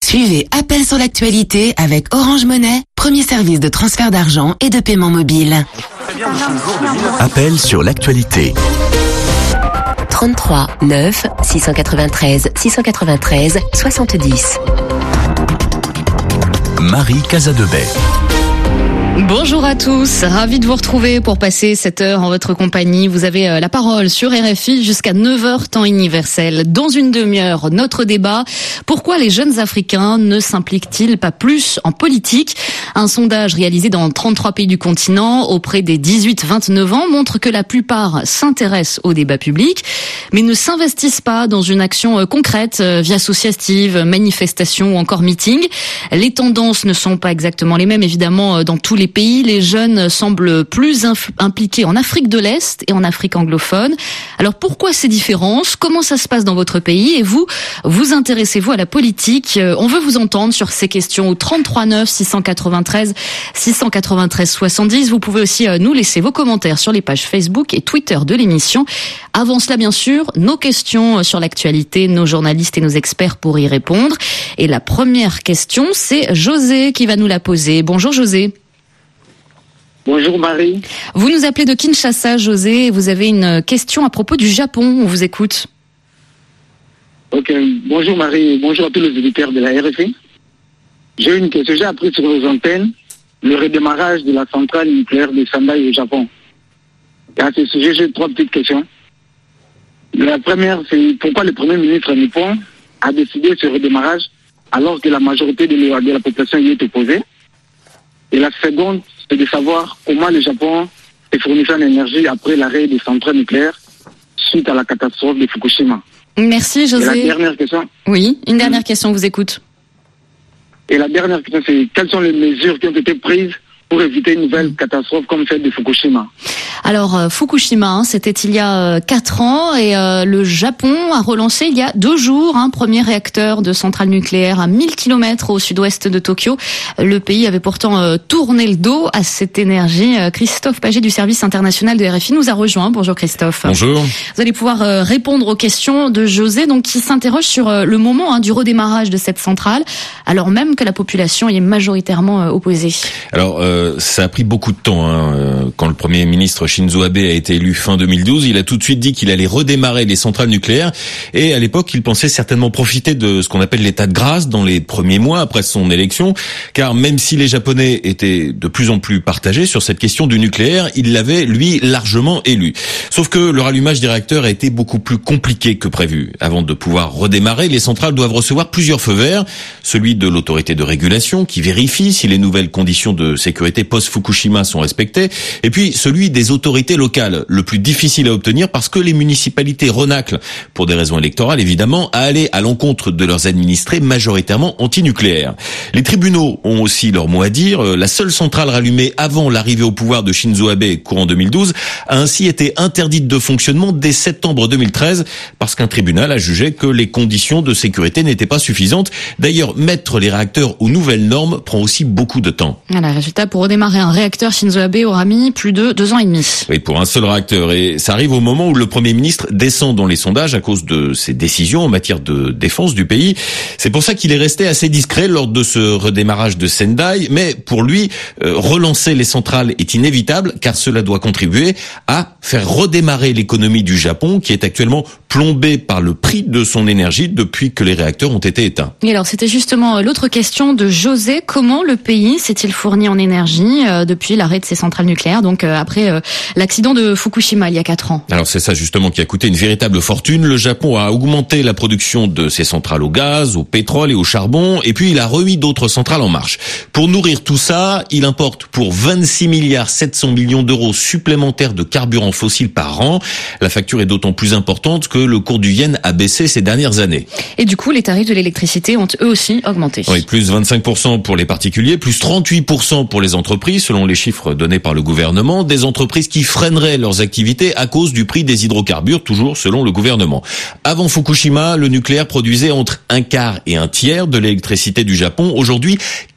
Suivez Appel sur l'actualité avec Orange Money, premier service de transfert d'argent et de paiement mobile. Appel sur l'actualité. 33 9 693 693 70. Marie Casadebey. Bonjour à tous, ravi de vous retrouver pour passer cette heure en votre compagnie. Vous avez la parole sur RFI jusqu'à 9h temps universel. Dans une demi-heure, notre débat. Pourquoi les jeunes Africains ne s'impliquent-ils pas plus en politique ? Un sondage réalisé dans 33 pays du continent auprès des 18-29 ans montre que la plupart s'intéressent au débat public, mais ne s'investissent pas dans une action concrète, vie associative, manifestation ou encore meeting. Les tendances ne sont pas exactement les mêmes, évidemment, dans tous les pays. Les jeunes semblent plus impliqués en Afrique de l'Est et en Afrique anglophone. Alors pourquoi ces différences ? Comment ça se passe dans votre pays ? Et vous intéressez-vous à la politique ? On veut vous entendre sur ces questions au 33 9 693 693 70. Vous pouvez aussi nous laisser vos commentaires sur les pages Facebook et Twitter de l'émission. Avant cela, bien sûr, nos questions sur l'actualité, nos journalistes et nos experts pour y répondre. Et la première question, c'est José qui va nous la poser. Bonjour José. Bonjour Marie. Vous nous appelez de Kinshasa, José, et vous avez une question à propos du Japon. On vous écoute. Ok, bonjour Marie, bonjour à tous les auditeurs de la RFI. J'ai une question, j'ai appris sur les antennes le redémarrage de la centrale nucléaire de Sendai au Japon. Et à ce sujet, j'ai 3 petites questions. La première, c'est pourquoi le Premier ministre nippon a décidé ce redémarrage alors que la majorité de la population y est opposée. Et la seconde, c'est de savoir comment le Japon est fournissant en énergie après l'arrêt des centrales nucléaires suite à la catastrophe de Fukushima. Merci José. Et la dernière question. Oui, une dernière question, vous écoute. Et la dernière question, c'est quelles sont les mesures qui ont été prises pour éviter une nouvelle catastrophe comme celle de Fukushima? Alors Fukushima, c'était il y a 4 ans et le Japon a relancé il y a 2 jours un premier réacteur de centrale nucléaire à 1000 km au sud-ouest de Tokyo. Le pays avait pourtant tourné le dos à cette énergie. Christophe Paget du service international de RFI nous a rejoint. Bonjour Christophe. Bonjour. Vous allez pouvoir répondre aux questions de José, donc qui s'interroge sur le moment du redémarrage de cette centrale, alors même que la population y est majoritairement opposée. Alors ça a pris beaucoup de temps. Quand le Premier ministre Shinzo Abe a été élu fin 2012, il a tout de suite dit qu'il allait redémarrer les centrales nucléaires et à l'époque, il pensait certainement profiter de ce qu'on appelle l'état de grâce dans les premiers mois après son élection, car même si les Japonais étaient de plus en plus partagés sur cette question du nucléaire, il l'avait, lui, largement élu. Sauf que le rallumage des réacteurs a été beaucoup plus compliqué que prévu. Avant de pouvoir redémarrer, les centrales doivent recevoir plusieurs feux verts, celui de l'autorité de régulation qui vérifie si les nouvelles conditions de sécurité post-Fukushima sont respectées, et puis celui des autorités locales, le plus difficile à obtenir parce que les municipalités renaclent, pour des raisons électorales évidemment, à aller à l'encontre de leurs administrés majoritairement antinucléaires. Les tribunaux ont aussi leur mot à dire. La seule centrale rallumée avant l'arrivée au pouvoir de Shinzo Abe, courant 2012, a ainsi été interdite de fonctionnement dès septembre 2013 parce qu'un tribunal a jugé que les conditions de sécurité n'étaient pas suffisantes. D'ailleurs, mettre les réacteurs aux nouvelles normes prend aussi beaucoup de temps. Voilà, résultat, pour redémarrer un réacteur, Shinzo Abe aura mis plus de 2 ans et demi. Oui, pour un seul réacteur. Et ça arrive au moment où le Premier ministre descend dans les sondages à cause de ses décisions en matière de défense du pays. C'est pour ça qu'il est resté assez discret lors de ce redémarrage de Sendai. Mais pour lui, relancer les centrales est inévitable car cela doit contribuer à faire redémarrer l'économie du Japon qui est actuellement plombée par le prix de son énergie depuis que les réacteurs ont été éteints. Et alors, c'était justement l'autre question de José. Comment le pays s'est-il fourni en énergie depuis l'arrêt de ses centrales nucléaires, donc après l'accident de Fukushima il y a 4 ans? Alors c'est ça justement qui a coûté une véritable fortune. Le Japon a augmenté la production de ses centrales au gaz, au pétrole et au charbon, et puis il a remis d'autres centrales en marche. Pour nourrir tout ça, il importe pour 26 milliards 700 millions d'euros supplémentaires de carburant fossile par an. La facture est d'autant plus importante que le cours du yen a baissé ces dernières années. Et du coup, les tarifs de l'électricité ont eux aussi augmenté. Oui, plus 25% pour les particuliers, plus 38% pour les entreprises, selon les chiffres donnés par le gouvernement. Des entreprises qui freineraient leurs activités à cause du prix des hydrocarbures, toujours selon le gouvernement. Avant Fukushima, le nucléaire produisait entre un quart et un tiers de l'électricité du Japon. Aujourd'hui,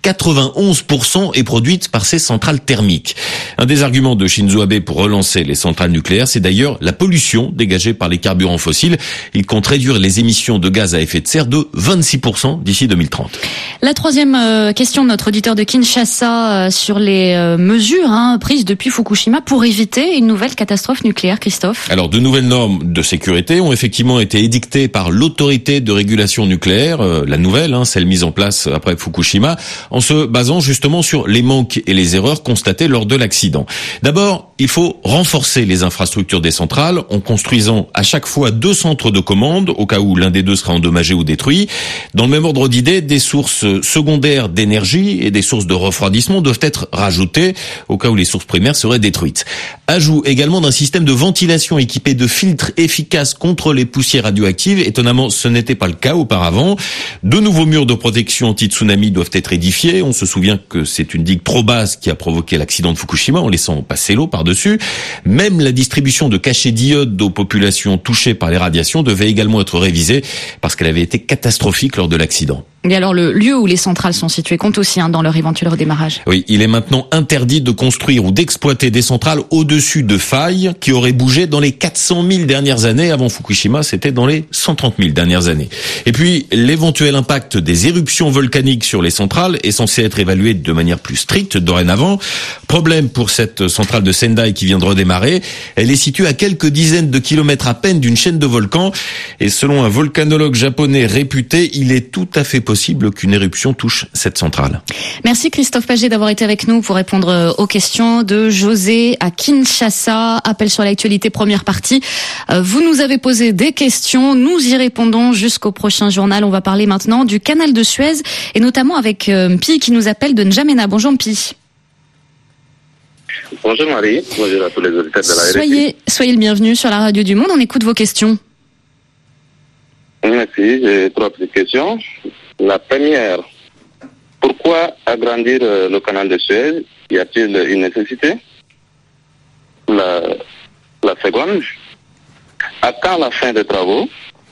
91% est produite par ces centrales thermiques. Un des arguments de Shinzo Abe pour relancer les centrales nucléaires, c'est d'ailleurs la pollution dégagée par les carburants fossiles. Il compte réduire les émissions de gaz à effet de serre de 26% d'ici 2030. La troisième question de notre auditeur de Kinshasa sur les mesures prises depuis Fukushima pour éviter une nouvelle catastrophe nucléaire, Christophe. Alors, de nouvelles normes de sécurité ont effectivement été édictées par l'autorité de régulation nucléaire, la nouvelle, celle mise en place après Fukushima, en se basant justement sur les manques et les erreurs constatées lors de l'accident. D'abord, il faut renforcer les infrastructures des centrales en construisant à chaque fois 2 centres de commande au cas où l'un des 2 sera endommagé ou détruit. Dans le même ordre d'idée, des sources secondaires d'énergie et des sources de refroidissement doivent être rajoutées au cas où les sources primaires seraient détruites. Ajout également d'un système de ventilation équipé de filtres efficaces contre les poussières radioactives. Étonnamment, ce n'était pas le cas auparavant. 2 nouveaux murs de protection anti-tsunami doivent être édifiés. On se souvient que c'est une digue trop basse qui a provoqué l'accident de Fukushima en laissant passer l'eau par-dessus. Même la distribution de cachets d'iode aux populations touchées par les radiations devait également être révisée parce qu'elle avait été catastrophique lors de l'accident. Et alors le lieu où les centrales sont situées compte aussi dans leur éventuel redémarrage. Oui, il est maintenant interdit de construire ou d'exploiter des centrales au-dessus de failles qui auraient bougé dans les 400 000 dernières années. Avant Fukushima, c'était dans les 130 000 dernières années. Et puis, l'éventuel impact des éruptions volcaniques sur les centrales est censé être évalué de manière plus stricte dorénavant. Problème pour cette centrale de Sendai qui vient de redémarrer. Elle est située à quelques dizaines de kilomètres à peine d'une chaîne de volcans. Et selon un volcanologue japonais réputé, il est tout à fait possible qu'une éruption touche cette centrale. Merci Christophe Paget d'avoir été avec nous pour répondre aux questions de José à Kinshasa. Appel sur l'actualité, première partie. Vous nous avez posé des questions, nous y répondons jusqu'au prochain journal. On va parler maintenant du canal de Suez et notamment avec Mpi qui nous appelle de N'Djamena. Bonjour Mpi. Bonjour Marie, bonjour à tous les auditeurs de la RFI. Soyez le bienvenu sur la radio du Monde, on écoute vos questions. Merci, j'ai 3 petites questions. La première, pourquoi agrandir le canal de Suez? Y a-t-il une nécessité? La seconde, à quand la fin des travaux?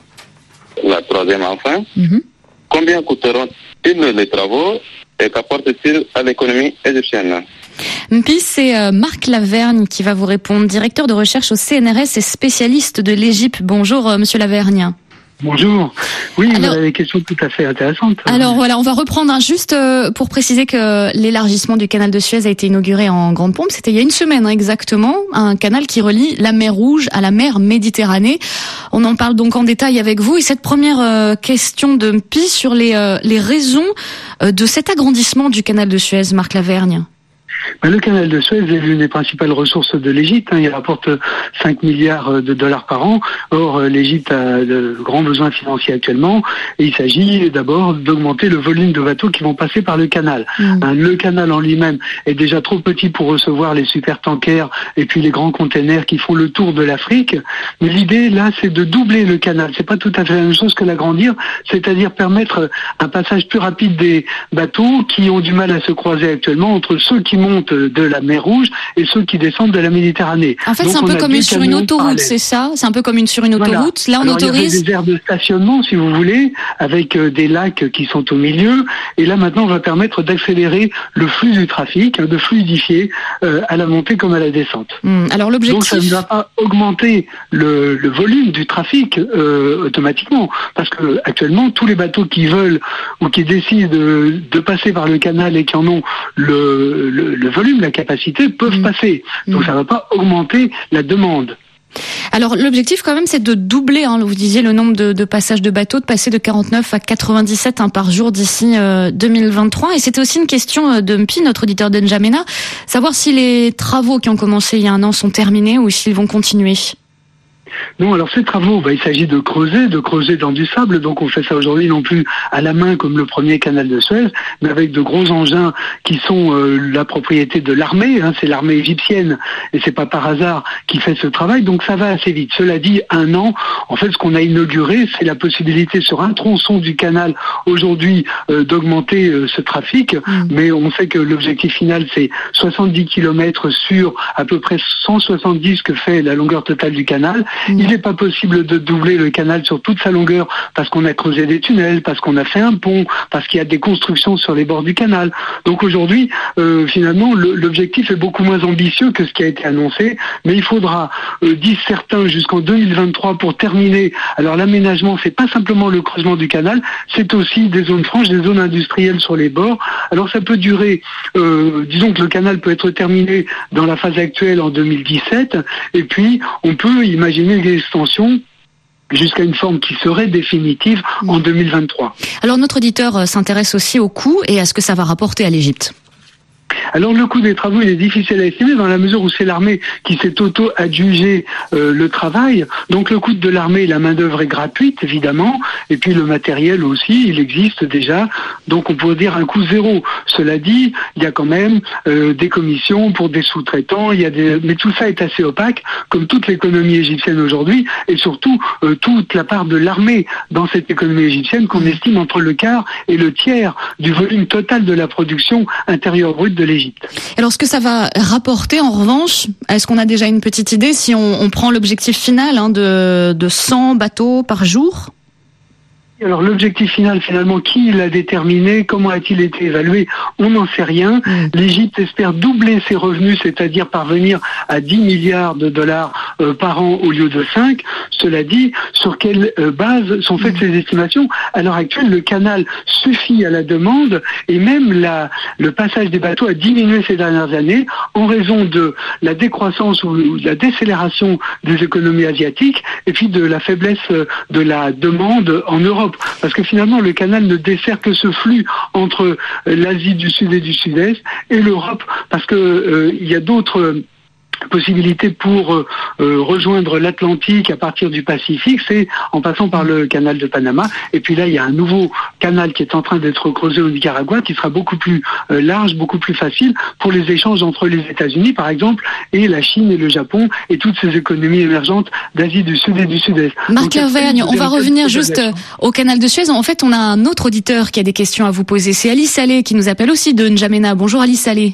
La troisième enfin, combien coûteront-ils les travaux et qu'apportent-ils à l'économie égyptienne? Mpi, c'est Marc Lavergne qui va vous répondre, directeur de recherche au CNRS et spécialiste de l'Égypte. Bonjour Monsieur Lavergne. Bonjour. Oui, vous avez des questions tout à fait intéressantes. Alors voilà, on va reprendre juste pour préciser que l'élargissement du canal de Suez a été inauguré en grande pompe. C'était il y a une semaine exactement, un canal qui relie la mer Rouge à la mer Méditerranée. On en parle donc en détail avec vous. Et cette première question de Mpi sur les raisons de cet agrandissement du canal de Suez, Marc Lavergne. Le canal de Suez est l'une des principales ressources de l'Égypte. Il rapporte 5 milliards de dollars par an. Or, l'Égypte a de grands besoins financiers actuellement. Et il s'agit d'abord d'augmenter le volume de bateaux qui vont passer par le canal. Le canal en lui-même est déjà trop petit pour recevoir les supertankers et puis les grands containers qui font le tour de l'Afrique. Mais l'idée, là, c'est de doubler le canal. C'est pas tout à fait la même chose que l'agrandir, c'est-à-dire permettre un passage plus rapide des bateaux qui ont du mal à se croiser actuellement entre ceux qui montent de la mer Rouge et ceux qui descendent de la Méditerranée. En fait, c'est un peu comme sur une autoroute, c'est ça? C'est un peu comme sur une autoroute. Là, on autorise. Il y a des aires de stationnement, si vous voulez, avec des lacs qui sont au milieu. Et là, maintenant, on va permettre d'accélérer le flux du trafic, de fluidifier à la montée comme à la descente. Alors, l'objectif. Donc, ça ne va pas augmenter le volume du trafic automatiquement. Parce que, actuellement, tous les bateaux qui veulent ou qui décident de passer par le canal et qui en ont le volume, la capacité, peuvent passer. Donc ça ne va pas augmenter la demande. Alors l'objectif quand même c'est de doubler, vous disiez le nombre de passages de bateaux, de passer de 49 à 97 par jour d'ici 2023. Et c'était aussi une question de Mpi, notre auditeur de N'Djamena, savoir si les travaux qui ont commencé il y a un an sont terminés ou s'ils vont continuer. Non, alors ces travaux, il s'agit de creuser dans du sable. Donc on fait ça aujourd'hui non plus à la main comme le premier canal de Suez, mais avec de gros engins qui sont la propriété de l'armée. C'est l'armée égyptienne et c'est pas par hasard qui fait ce travail. Donc ça va assez vite. Cela dit, un an, en fait, ce qu'on a inauguré, c'est la possibilité sur un tronçon du canal aujourd'hui d'augmenter ce trafic. Mais on sait que l'objectif final, c'est 70 km sur à peu près 170 que fait la longueur totale du canal. Il n'est pas possible de doubler le canal sur toute sa longueur parce qu'on a creusé des tunnels, parce qu'on a fait un pont, parce qu'il y a des constructions sur les bords du canal. Donc aujourd'hui, finalement, l'objectif est beaucoup moins ambitieux que ce qui a été annoncé, mais il faudra, disent certains, jusqu'en 2023 pour terminer. Alors l'aménagement, c'est pas simplement le creusement du canal, c'est aussi des zones franches, des zones industrielles sur les bords. Alors ça peut durer, disons que le canal peut être terminé dans la phase actuelle en 2017, et puis on peut imaginer une extension jusqu'à une forme qui serait définitive en 2023. Alors notre auditeur s'intéresse aussi au coût et à ce que ça va rapporter à l'Égypte. Alors le coût des travaux, il est difficile à estimer dans la mesure où c'est l'armée qui s'est auto-adjugé le travail. Donc le coût de l'armée, la main-d'œuvre est gratuite évidemment, et puis le matériel aussi, il existe déjà. Donc on pourrait dire un coût zéro. Cela dit, il y a quand même des commissions pour des sous-traitants. Mais tout ça est assez opaque, comme toute l'économie égyptienne aujourd'hui, et surtout toute la part de l'armée dans cette économie égyptienne qu'on estime entre le quart et le tiers du volume total de la production intérieure brute de l'Égypte. Alors, ce que ça va rapporter, en revanche, est-ce qu'on a déjà une petite idée si on prend l'objectif final de 100 bateaux par jour ? Alors l'objectif final, finalement, qui l'a déterminé, comment a-t-il été évalué, on n'en sait rien. L'Égypte espère doubler ses revenus, c'est-à-dire parvenir à 10 milliards de dollars par an au lieu de 5. Cela dit, sur quelle base sont faites ces estimations ? À l'heure actuelle, le canal suffit à la demande et même le passage des bateaux a diminué ces dernières années en raison de la décroissance ou de la décélération des économies asiatiques et puis de la faiblesse de la demande en Europe. Parce que finalement, le canal ne dessert que ce flux entre l'Asie du Sud et du Sud-Est et l'Europe, parce que il y a d'autres possibilité pour rejoindre l'Atlantique à partir du Pacifique, c'est en passant par le canal de Panama. Et puis là, il y a un nouveau canal qui est en train d'être creusé au Nicaragua, qui sera beaucoup plus large, beaucoup plus facile pour les échanges entre les États-Unis, par exemple, et la Chine et le Japon, et toutes ces économies émergentes d'Asie du Sud et du Sud-Est. Marc Lavergne, on va revenir juste au canal de Suez. En fait, on a un autre auditeur qui a des questions à vous poser. C'est Alice Salé qui nous appelle aussi de N'Djamena. Bonjour Alice Salé.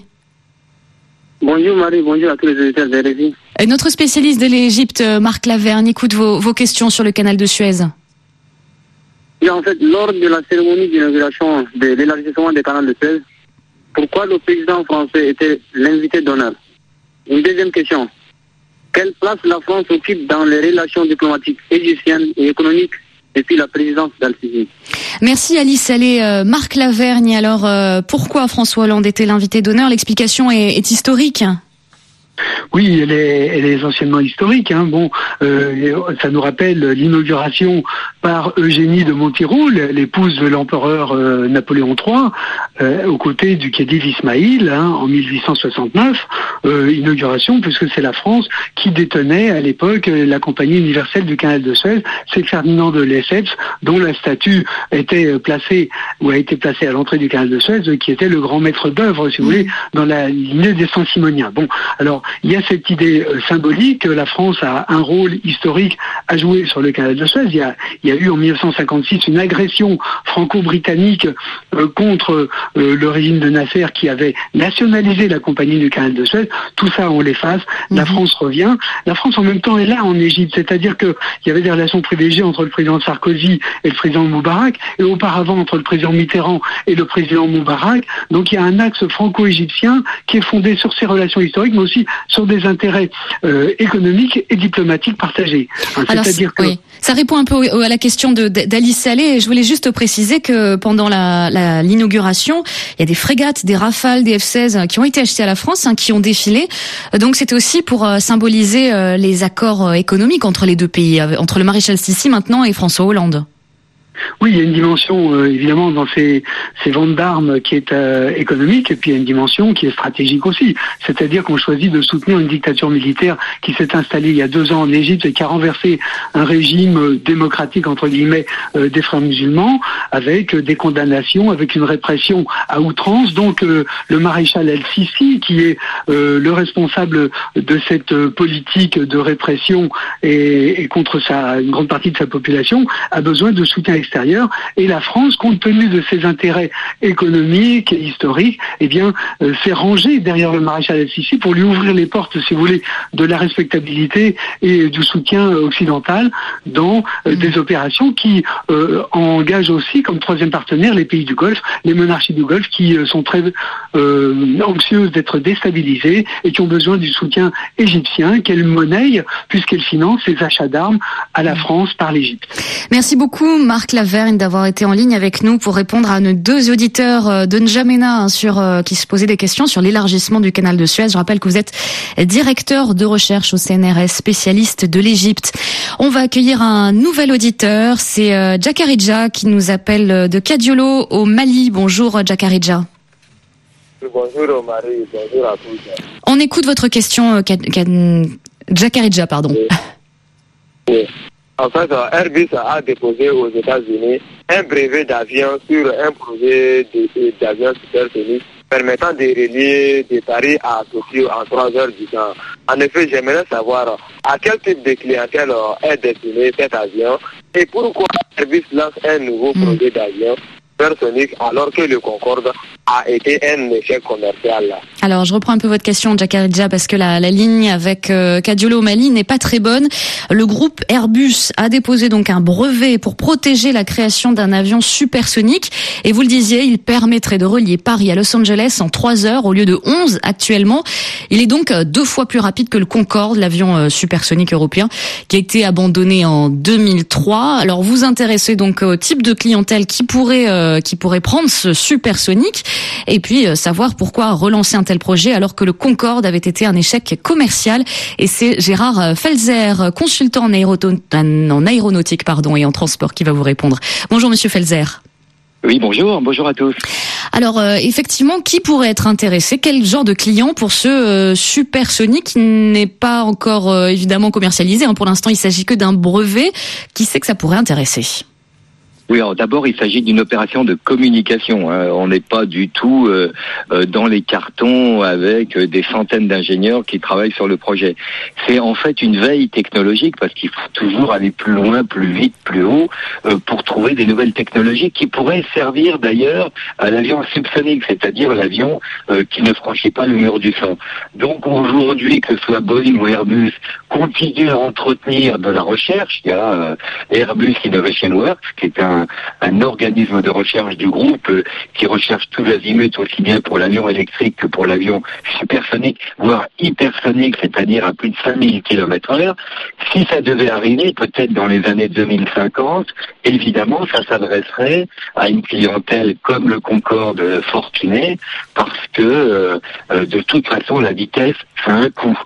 Bonjour Marie, bonjour à tous les auditeurs de RFI. Et notre spécialiste de l'Égypte, Marc Lavergne, écoute vos questions sur le canal de Suez. Et en fait, lors de la cérémonie d'inauguration de l'élargissement du canal de Suez, pourquoi le président français était l'invité d'honneur ? Une deuxième question. Quelle place la France occupe dans les relations diplomatiques égyptiennes et économiques depuis la présidence d'Al-Sisi? Merci Alice Salé. Marc Lavergne, alors pourquoi François Hollande était l'invité d'honneur ? L'explication est historique. Oui, elle est essentiellement historique. Bon, ça nous rappelle l'inauguration par Eugénie de Montiroux, l'épouse de l'empereur Napoléon III, aux côtés du khedive Ismaïl, en 1869. Inauguration, puisque c'est la France qui détenait à l'époque la Compagnie universelle du canal de Suez. C'est Ferdinand de Lesseps, dont la statue était placée, ou a été placée à l'entrée du canal de Suez, qui était le grand maître d'œuvre, si vous voulez, dans la lignée des Saint-Simoniens. Bon, alors, il y a cette idée symbolique que la France a un rôle historique à jouer sur le canal de Suez. Il y a eu en 1956 une agression franco-britannique contre le régime de Nasser qui avait nationalisé la compagnie du canal de Suez. Tout ça, on l'efface. La France revient. La France, en même temps, est là en Égypte. C'est-à-dire qu'il y avait des relations privilégiées entre le président Sarkozy et le président Moubarak, et auparavant entre le président Mitterrand et le président Moubarak. Donc il y a un axe franco-égyptien qui est fondé sur ces relations historiques, mais aussi sur des intérêts économiques et diplomatiques partagés. Alors, c'est-à-dire que... Oui. Ça répond un peu à la question d'Alice Salé. Je voulais juste préciser que pendant l'inauguration, il y a des frégates, des Rafales, des F-16 qui ont été achetées à la France, qui ont défilé. Donc c'était aussi pour symboliser les accords économiques entre les deux pays, entre le maréchal Sissi maintenant et François Hollande. Oui, il y a une dimension évidemment dans ces ventes d'armes qui est économique, et puis il y a une dimension qui est stratégique aussi. C'est-à-dire qu'on choisit de soutenir une dictature militaire qui s'est installée il y a 2 ans en Égypte et qui a renversé un régime démocratique entre guillemets des frères musulmans, avec des condamnations, avec une répression à outrance. Donc le maréchal El-Sisi, qui est le responsable de cette politique de répression et contre une grande partie de sa population, a besoin de soutien extérieur l'extérieur. Et la France, compte tenu de ses intérêts économiques et historiques, s'est rangée derrière le maréchal al-Sisi pour lui ouvrir les portes, si vous voulez, de la respectabilité et du soutien occidental dans des opérations qui engagent aussi comme troisième partenaire les pays du Golfe, les monarchies du Golfe qui sont très anxieuses d'être déstabilisées et qui ont besoin du soutien égyptien qu'elle monnaie puisqu'elle finance ses achats d'armes à la France par l'Égypte. Merci beaucoup Marc Lavergne d'avoir été en ligne avec nous pour répondre à nos deux auditeurs de N'Djamena qui se posaient des questions sur l'élargissement du canal de Suez. Je rappelle que vous êtes directeur de recherche au CNRS, spécialiste de l'Égypte. On va accueillir un nouvel auditeur, c'est Djakaridja qui nous appelle de Kadiolo au Mali. Bonjour Djakaridja. Bonjour Marie, bonjour à tous. On écoute votre question, Djakaridja, pardon. Oui. En fait, Airbus a déposé aux États-Unis un brevet d'avion sur un projet d'avion supersonique permettant de relier de Paris à Tokyo en 3 heures du temps. En effet, j'aimerais savoir à quel type de clientèle est destiné cet avion et pourquoi Airbus lance un nouveau projet d'avion supersonique alors que le Concorde a été un échec commercial. Alors, je reprends un peu votre question, Djakaridja, parce que la ligne avec Kadiolo au Mali n'est pas très bonne. Le groupe Airbus a déposé donc un brevet pour protéger la création d'un avion supersonique. Et vous le disiez, il permettrait de relier Paris à Los Angeles en 3 heures au lieu de 11 actuellement. Il est donc 2 fois plus rapide que le Concorde, l'avion supersonique européen, qui a été abandonné en 2003. Alors, vous intéressez donc au type de clientèle qui pourrait prendre ce supersonique et puis savoir pourquoi relancer un tel projet alors que le Concorde avait été un échec commercial. Et c'est Gérard Felzer, consultant en aéronautique et en transport, qui va vous répondre. Bonjour Monsieur Felzer. Oui, bonjour à tous. Alors effectivement, qui pourrait être intéressé? Quel genre de client pour ce supersonique qui n'est pas encore évidemment commercialisé, hein. Pour l'instant, il s'agit que d'un brevet. Qui sait que ça pourrait intéresser? Oui, alors d'abord, il s'agit d'une opération de communication. Hein. On n'est pas du tout dans les cartons avec des centaines d'ingénieurs qui travaillent sur le projet. C'est en fait une veille technologique parce qu'il faut toujours aller plus loin, plus vite, plus haut pour trouver des nouvelles technologies qui pourraient servir d'ailleurs à l'avion subsonique, c'est-à-dire l'avion qui ne franchit pas le mur du son. Donc aujourd'hui, que ce soit Boeing ou Airbus, continue à entretenir de la recherche. Il y a Airbus Innovation Works, qui est un organisme de recherche du groupe qui recherche tous azimuts aussi bien pour l'avion électrique que pour l'avion supersonique, voire hypersonique, c'est-à-dire à plus de 5000 km/h. Si ça devait arriver, peut-être dans les années 2050, évidemment, ça s'adresserait à une clientèle comme le Concorde fortuné, parce que de toute façon, la vitesse, ça a un coût.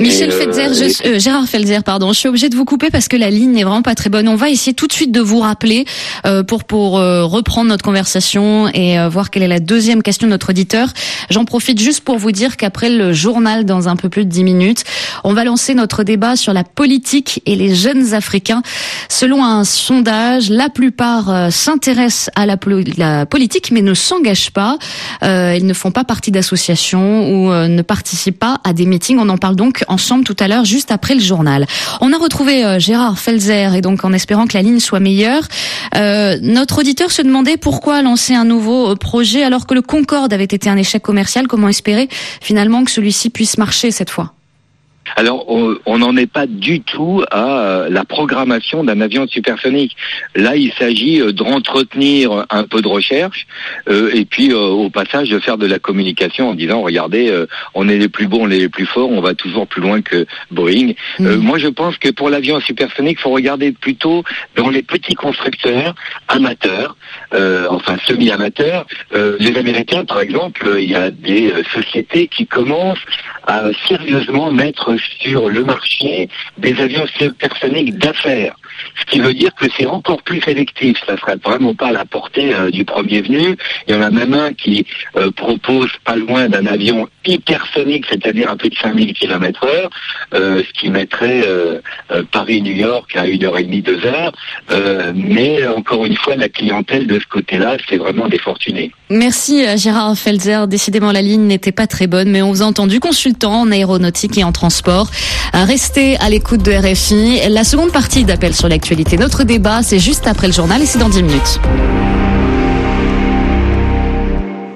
Gérard Felzer, pardon, je suis obligée de vous couper parce que la ligne n'est vraiment pas très bonne. On va essayer tout de suite de vous rappeler pour reprendre notre conversation et voir quelle est la deuxième question de notre auditeur. J'en profite juste pour vous dire qu'après le journal, dans un peu plus de 10 minutes, on va lancer notre débat sur la politique et les jeunes Africains. Selon un sondage, la plupart s'intéressent à la politique mais ne s'engagent pas. Ils ne font pas partie d'associations ou ne participent pas à des meetings. On en parle donc ensemble tout à l'heure, juste après le journal. On a retrouvé Gérard Felzer et donc en espérant que la ligne soit meilleure. Notre auditeur se demandait pourquoi lancer un nouveau projet alors que le Concorde avait été un échec commercial. Comment espérer finalement que celui-ci puisse marcher cette fois? Alors, on n'en est pas du tout à la programmation d'un avion supersonique. Là, il s'agit d'entretenir un peu de recherche et puis au passage de faire de la communication en disant, regardez, on est les plus bons, on est les plus forts, on va toujours plus loin que Boeing. Moi, je pense que pour l'avion supersonique, il faut regarder plutôt dans les petits constructeurs amateurs, enfin semi-amateurs. Les Américains, par exemple, il y a des sociétés qui commencent à sérieusement mettre sur le marché des avions supersoniques d'affaires. Ce qui veut dire que c'est encore plus sélectif. Ça ne sera vraiment pas à la portée du premier venu. Il y en a même un qui propose pas loin d'un avion hypersonique, c'est-à-dire à plus de 5000 km/h, ce qui mettrait Paris-New York à 1h30, 2 heures. Mais encore une fois, la clientèle de ce côté-là, c'est vraiment des fortunés. Merci Gérard Felzer. Décidément, la ligne n'était pas très bonne, mais on vous a entendu, consultant en aéronautique et en transport. Restez à l'écoute de RFI. La seconde partie d'Appel sur l'actualité. Notre débat, c'est juste après le journal et c'est dans 10 minutes.